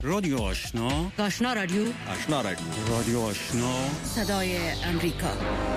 رادیو آشنا رادیو رادیو آشنا صدای امریکا.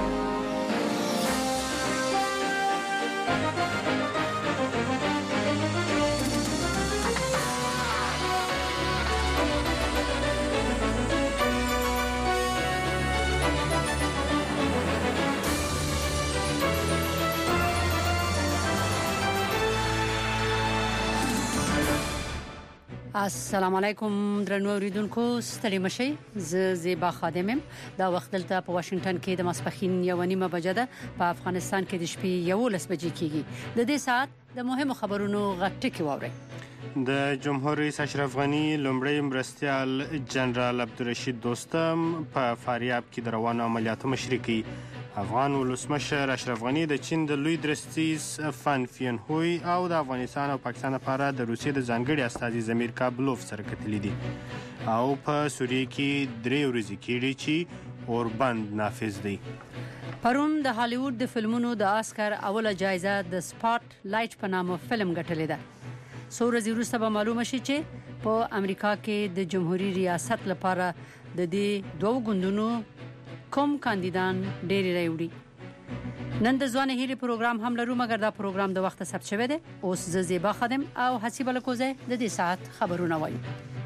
السلام علیکم درنو اوریدونکو، ستړي مشئ. زیبا خادمم. دا وخت دلته په واشنگټن کې د ماسپښین 1:30 بجې ده. په افغانستان کې د شپې 11 بجې کېږي. د دې ساعت د مهمو خبرونو غټ کې واوري. د جمهور رئیس اشرف غنی لومړی مرستیال جنرال عبدالرشید دوستم په فاریاب کې د روانو عملیاتو مشري کوي. افغان ولسمشر اشرف غنی د چین د لوی درستیز فان فینهوی او د افغانستان او پاکستان لپاره د روسیې د ځانګړي استازي زمیر کابلوف سره کتلي دي. او په سوریه کې 3 ورځې کېږي چې اوربند نافذ دی. پرون د هالیوډ د فلمونو د آسکر اوله جایزه د سپاټ لایټ په نامه فلم ګټلې ده. څو ورځې وروسته به معلومه شي چې په امریکا کې د جمهوریت ریاست لپاره د دې دوه ګوندونو کوم کاندیدان ډېری راوړي. نن د ځوان هیلې پروګرام هم لرو، مګر دا پروګرام د وخت ثبت شوی دی. اوس زیبا خادم او حسیب الکوزه د دې ساعت خبرونه وایي.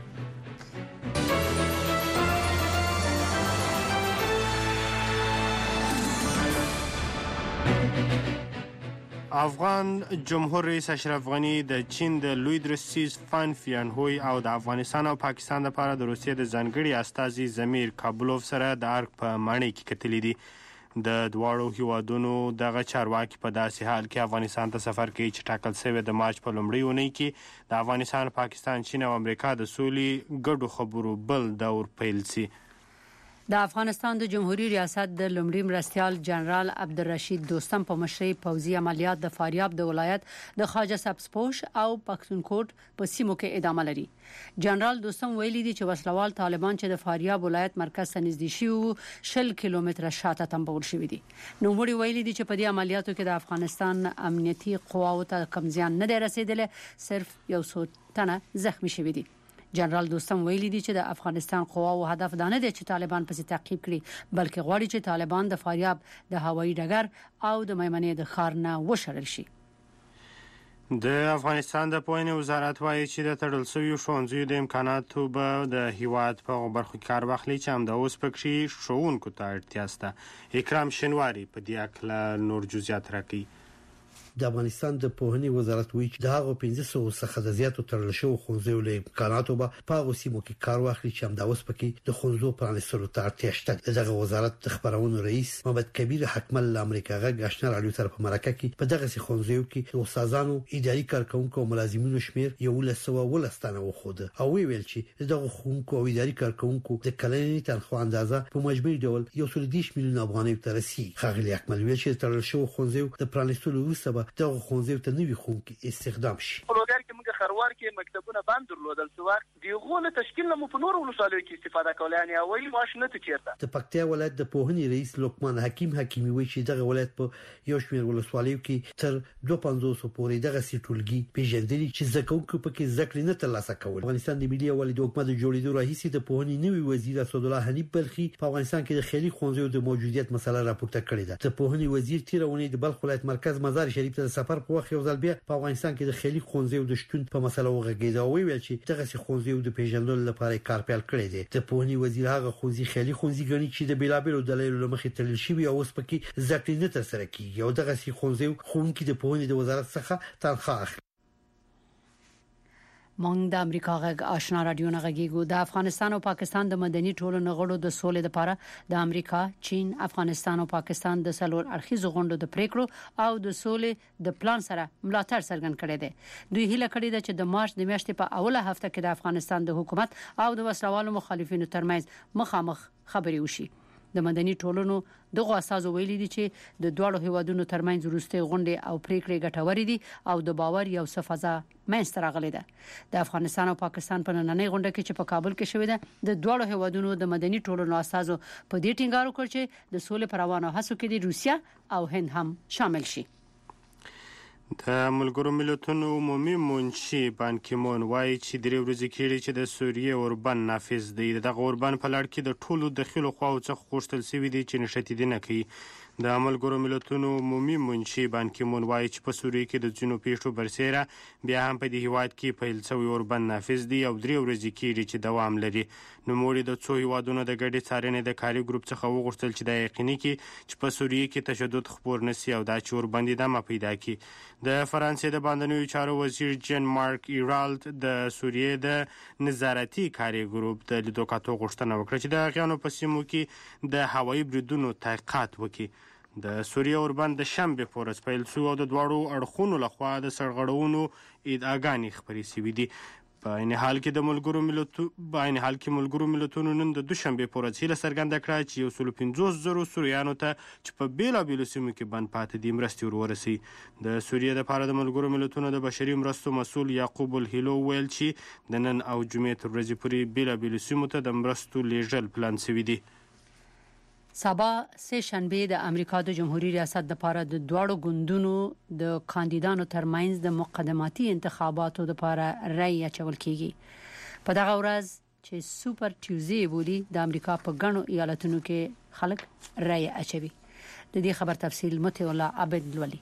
افغان جمهور رئیس اشرف غنی د چین د لوی درستیز فان فینهوی او د افغانستان او پاکستان لپاره د روسیې د ځانګړي استازي زمیر کابلوف سره د ارګ په ماڼۍ کې کتلې دي. د دواړو هیوادونو دغه چارواکي په داسې حال کې افغانستان ته سفر کوي چې ټاکل شوی د مارچ په لومړۍ اونۍ کې د افغانستان، پاکستان، چین او امریکا د سولې ګډو خبرو بل دور پیل شي. د افغانستان د جمهوریت ریاست د لومړي مرستیال جنرال عبدالرشید دوستم په مشرۍ پوځي عملیات د فاریاب د ولایت د خواجه سبزپوش او پښتونخوا په سیمو کې ادامه لري. جنرال دوستم ویلي دي چې وسلوال طالبان چې د فاریاب ولایت مرکز ته نږدې شي 10 کیلومتره شاته تنبول شوی دي. نو وړي ویلي دي چې په دې عملیاتو کې د افغانستان امنیتي قواو ته کم زیان نه دی رسیدلی، صرف یو څو تنه زخمی شوي دي. جنرال دوستم ویلي دي چې د افغانستان قواو هدف دا نه دی چې طالبان پسې تعقیب کړي، بلکې غواړي چې طالبان د فاریاب د هوایي ډګر او د میمنې د ښار نه وشړل شي. د افغانستان د پوهنې وزارت وایي چې د تړل شویو ښوونځیو د امکاناتو به د هیواد په برخو کې کار واخلي چې همدا اوس پکې ښوونکو ته اړتیا شته. اکرام شینواری په دې اړه نور جزئیات راکوي. د افغانستان د پوهنې وزارت وایي چې د هغو 1500 څخه د زیاتو تړل شویو ښوونځیو له امکاناتو به په هغو سیمو کې کار واخلي چې همدا اوس پکې د ښوونځو پرانیستلو ته اړتیا شته. دغه وزارت د خبرونو رئیس محمد کبیر حکمل امریکا غږ آشنا رادیو سره په مرکه کې په دغه ښوونځیو کې د استادانو، اداري کارکونکو او ملازمینو شمیر 1110 تنه وخوده او ویل چې دغه ښوونکو او اداري کارکونکو د کلنۍ تنخواه اندازه په مجموعي ډول 110 میلیون افغانۍ ته رسیدي. ښاغلي حکمل ویل چې تړل شویو ښوونځیو د پرانیستلو وروسته دغه ښوونځیو ته نوي ښوونکي استخدام شي. په لوګر کې موږ خروار کې مکتبونه بند درلودل څو وخت دیغه له تشکیل نه په نور ولسوالۍ کې استفاده کوله، یعنی اولی معاش نه تچیرته. د پکتیا ولایت د پوهنې رئیس لقمان حکیم حکیمی وایي چې دغه ولایت په یو شمېر ولسوالیو کې تر 250 پورې دغه سیټولګي پیژندلي چې زکوونکو پکې ذکر نه ترلاسه کول. افغانستان د ملي یووالي د حکومت جوړېدو راهیسې د پوهنې نوي وزیر اسدالله حنیف بلخي په افغانستان کې د خیري ښوونځیو د موجودیت مسله راپورته کړې ده. د پوهنې وزیر تیرونې د بلخ ولایت مرکز مزار شریف ته سفر په وخت یو ځل بیا په افغانستان کې د خیري ښوونځیو د شتون په مسله وغږېد او ویل چې دغه ښوونځیو د پیژندلو لپاره کار پیل کړی دی. د پوهنې وزیر هغه ښوونځي خیري ښوونځي ګڼي چې د بیلابیلو دلایلو لمخې تړل شوي او اوس پکې ذکر نه ترسره کیږي او دغه ښوونځیو ښوونکي د پوهنې د وزارت څخه تنخواه اخلي. مونږ د امریکا غږ آشنا رادیو نه غږیږو. د افغانستان او پاکستان د مدني ټولنو غړو د سولې لپاره د امریکا، چین، افغانستان او پاکستان د څلور اړخیزو غونډو د پریکړو او د سولې د پلان سره ملاتړ څرګند کړی دی. دوی هیله کړې ده چې د مارچ د میاشتې په اوله هفته کې د افغانستان د حکومت او د وسلوالو مخالفینو ترمنځ مخامخ خبرې وشي. د مدني ټولنو دغه اساسو ویلي دي چې د دوه هیوادونو ترمنځ وروستي غونډې او پریکړې ګټورې دي او د باور یو څه فضا منځته راغلې ده. د افغانستان او پاکستان په نننۍ غونډه کې چې په کابل کې شوې ده، د دوه هیوادونو د مدني ټولنو اساسو په دې ټینګار وکړ چې د سولې پر روانه هڅو کې د روسیا او هند هم شامل شي. د ملګرو ملتونو عمومي منشي بان کی مون وایي چې 3 ورځې کېږي چې د سوریې اوربند نافذ دی. دغه اوربند په لړ کې د ټولو داخلو خواو څخه غوښتل شوي دي چې نښتې نه کوي. د ملګرو ملتونو عمومي منشي بان کی مون وایي چې په سوریې کې د ځینو پیښو برسېره بیا هم په دې هیواد کې پیل شوی اوربند نافذ دی او 3 ورځې کېږي چې دوام لري. نوموړي د څو هیوادونو د ګډې څارنې د کاري ګروپ څخه وغوښتل چې دا یقیني کړي چې په سوریې کې تشدد خپور نشي او دا چې اوربند ادامه پیدا کړي. د فرانسې د باندنیو چارو وزیر جن مارک ایرالت د سوریې د نظارتي کاري ګروپ د لیدو کاتو غوښتنه وکړه چې د غیانو په سیمو کې د هوایي بریدونو تحقیقات وکړي. د سوریې اوربند د شنبې په ورځ پیل شو او د دواړو اړخونو لخوا د سرغړونو ادعاګانې خپرې شوې دي. په عین حال کې ملګرو ملتونو نن د دوشنبې په ورځ هیله څرګنده کړه چې 150,000 سوریانو ته چې په بېلابېلو سیمو کې بند پاتې دي مرستې ورورسي. د سوریې لپاره د ملګرو ملتونو د بشري مرستو مسؤل یعقوب الهیلو ویل چې د نن او جمعې تر ورځې پورې بېلابېلو سیمو ته د مرستو لیږل پلان شوي دي. سبا سه شنبه د امریکا د جمهوریت ریاست لپاره د دواړو ګوندونو د کاندیدانو ترمنځ د مقدماتي انتخاباتو لپاره رأی اچول کیږي. په دغه ورځ چې سوپر ټیوزډے بولی د امریکا په ګڼو ایالتونو کې خلک رأی اچوي. د دې خبر تفصیل متي الله عبد الولي.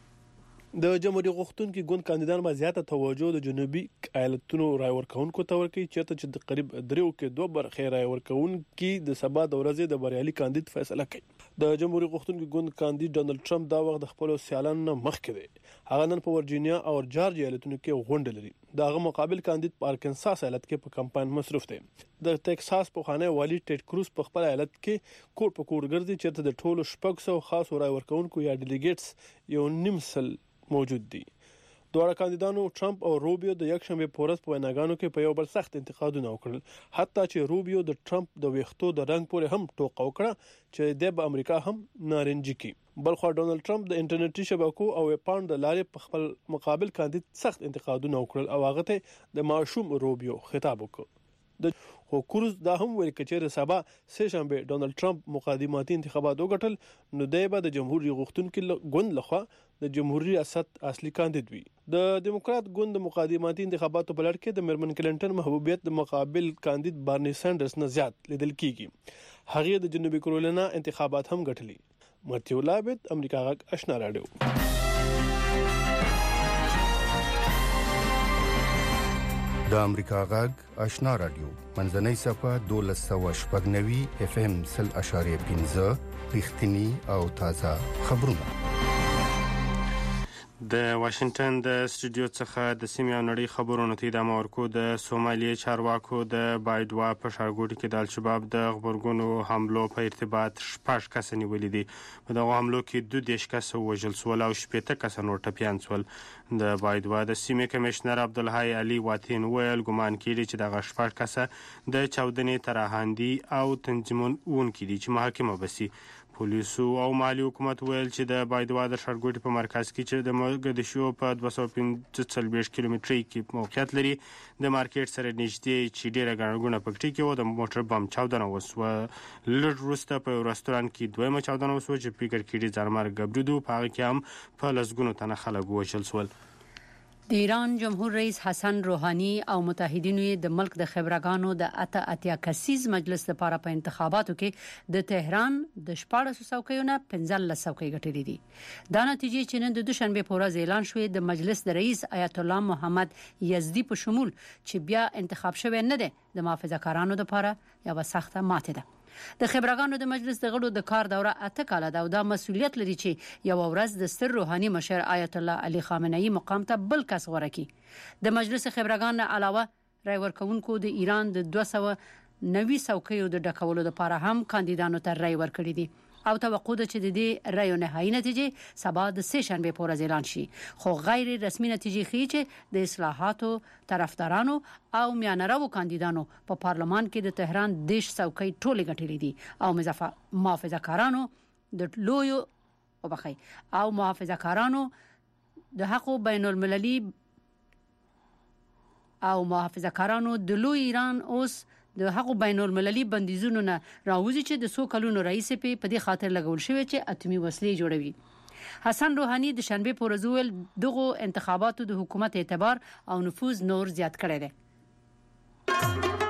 د جمهوریت غوښتونکو ګوند کاندیدان ما زیاته توجه د جنوبي ایالتونو رای ورکونکو ته ورکوي چې د قریب 3 کې 2 برخې رای ورکونکو د سبا د ورځې د بریالي کاندید فیصله کوي. د جمهوریت غوښتونکو ګوند کاندید ډونالد ټرمپ دا وخت د خپل سیالانو مخکې دی. هغه نن په ورجینیا او جارجیا ایالتونو کې غونډه لري. دغه مقابل کاندید په ارکنساس ایالت کې په کمپاین مصروف دی. د ټکساس په خانه والی ټیډ کروز په خپل ایالت کې کور په کور ګرځي چې د ټولو 600 خاص رای ورکونکو یا ډیلیګیټس یو نیم سل موجود دي. دواړه کاندیدانو ټرمپ او روبیو د یکشنبه په ورځ په ویناګانو کې په یو بل سخت انتقادونه وکړل. حتی چې روبیو د ټرمپ د ویښتو د رنګ پورې هم ټوکه وکړه چې د امریکا هم نارنجي کی. بلخو ډونالد ټرمپ د انټرنیټي شبکو او ویبپاڼو د لارې په خپل مقابل کاندید سخت انتقادونه وکړل او هغه ته د ماشوم روبیو خطاب وکړ. خو کروز دا هم ویل چې سبا سه شنبه ډونالد ټرمپ مقدماتي انتخابات وګټل نو دی به د جمهوریت غوښتونکو ګوند لخوا د جمهوریت ریاست اصلي کاندید وي. د دیموکرات ګوند د مقدماتي انتخاباتو په لړ کې د مرمن کلینټن محبوبیت د مقابل کاندید بارني سانډرز نه زیات لیدل کیږي. هغه د جنوبي کرولینا انتخابات هم ګټلي. متي الله عبد امریکا غږ آشنا رادیو. د امریکا غږ آشنا رادیو منځنۍ صفه 1290 اف ام 0.5 رښتینی او تازه خبرونه. د واشنگټن د استودیو څخه د سیمې او نړۍ خبرونو ته ادامه ورکو. د سومالیې چارواکو د بایدوا په ښارګوټي کې د الشباب د غبرګونو حملو په ارتباط 6 کس نیولي دي. په دغه حملو کې 2 کس وژل شول او 18 کس نور ټپیان شول. د بایدوا د سیمې کمشنر عبدالحی علي واتین ویل ګمان کړي چې دغه 6 کس د چاودنې ترهاندي او تنظیمونکي دي چې محاکمه بسي. پولیسو او مالی حکومت ویل چې د بایدوا د ښارګوټي په مرکز کې چې د موګدیشو په 245 کیلومترۍ کې موقعیت لري د مارکیټ سره نږدې چې ډیره ګڼه پکټي کې و د موټر بم چاودنه وسوه. لږ وروسته په رستورانت کې دویمه چاودنه وسوه چې فکر کړي ځانمرګ برید و. په هغه کې هم په لسګونو تنه خلک وژل شول. د ایران جمهور رئیس حسن روحانی او متحدینو د ملک د خبرګانو د اتیا کسیز مجلس لپاره په انتخاباتو کې د تهران د 14 څوکیو نه 15 څوکۍ ګټلې دي. دا نتیجې چې نن د دوشنبه په ورځ اعلان شوې د مجلس د رئیس آیت الله محمد یزدی په شمول چې بیا انتخاب شوی نه دی د محافظه‌کارانو لپاره یو سخته ماته ده. د خبرګانو د مجلس د غړو د کار دوره 8 کاله ده او دا مسؤلیت لري چې یو ورځ د ستر روحاني مشر آیت الله علي خامنه‌ای مقام ته بل کس ورکی. د مجلس خبرګان علاوه رای ورکونکو د ایران د 290 څوکیو د ډکولو لپاره هم کاندیدانو ته رای ورکړي دي او توقع ده چې د دې رایو نهایي نتیجې سبا د سه شنبه په ورځ اعلان شي. خو غیر رسمي نتیجې ښیي چې د اصلاحاتو طرفدارانو او میانرو کاندیدانو په پارلمان کې د تهران 10 څوکۍ ټولې ګټلې دي او محافظه‌کارانو د لویو او محافظه‌کارانو د حق بین المللي او محافظه‌کارانو د لوی ایران اوس د حق بین المللي بندیزونو نه راوځي چې د 100 کلونو رئیس په دې خاطر لګول شوی چې اتمی وسلې جوړوي. حسن روحاني د شنبه پر ورځ ویل دغه انتخاباتو د حکومت اعتبار او نفوذ نور زیات کړی دی.